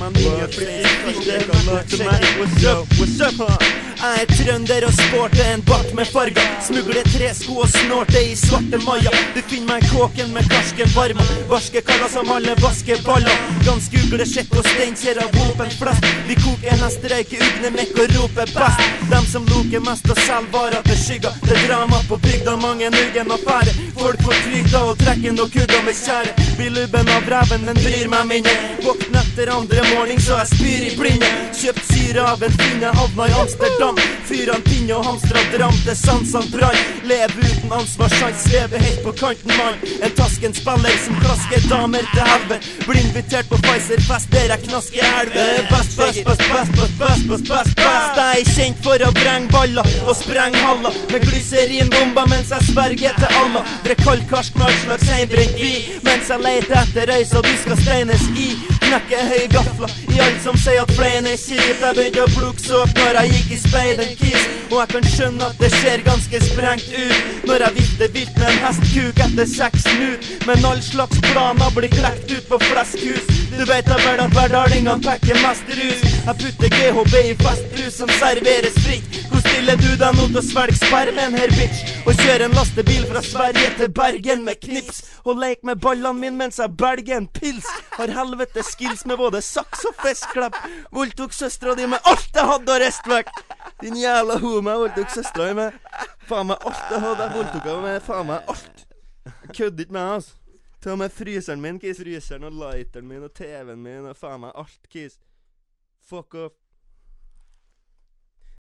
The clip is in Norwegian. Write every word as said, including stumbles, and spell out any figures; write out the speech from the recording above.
man ingen flikker. Det kan lage meg. What's up, what's up? Jeg er trønder og sporter en bart med farger. Smugler tre sko og snorter i svarte maja. Du finner meg i kåken med karsken varm. Varske kaller som alle vaskeballer. Ganske ugle, sjekk og stein, ser av våpen flest. Vi koker hest, røyker ugne, mekk og roper best. Dem som loker mest og selv varer til skygga. Det er drama på bygda, mange nugen affære. Folk får trygda og trekken og kudda med kjære. Blir lubben av ræven, den bryr meg mindre. Våkn etter andre morgen, så jeg spyr i blinde. Kjøpt syre av en finne, havna i Amsterdam. Fyran pinne og hamstra dram til sansan brann. Lev uten ansvar, sjans, sveve helt på kanten mann. En tasken spiller som klasker damer til helvete. Blir invitert på Pfizer-fest der jeg knasker helve. Best, best, best, best, best, best, best, best, best. Jeg er kjent for å breng baller og spreng haller med glyserinbomber mens jeg sverger til Allah. Drekk kald karsk med all slags heimbrent vi mens jeg leter etter øy så du skal steines i. Knekke høy gafler i alt som sier at fleien er kjip. Jeg begynte å plukke såp når jeg gikk i speiden kis. Og jeg kan skjønne at det ser ganske sprengt ut når jeg vifter vilt med en hestkuk etter seks minut. Men all slags planer blir klekt ut på fleskhus. Du vet da vel at hverdalingene pekker mest rus. Jeg putter G H B i festbrus som serveres fritt. Hvor stiller du deg nå til å svelge spermen her, bitch? Og kjøre en lastebil fra Sverige til Bergen med knips. Og leik med ballene mine mens jeg belger en pils. Har helvete skills med både saks og fiskklepp. Voldtok søstra di med alt jeg hadde og rest vekk. Din jævla homo, jeg voldtok søstra di med faen meg alt jeg hadde. Jeg voldtok henne med faen meg alt. Kødder ikke med, altså. Ta med fryseren min, kis. Fryseren og lighteren min og T V-en min og faen meg alt, kis. Fuck off.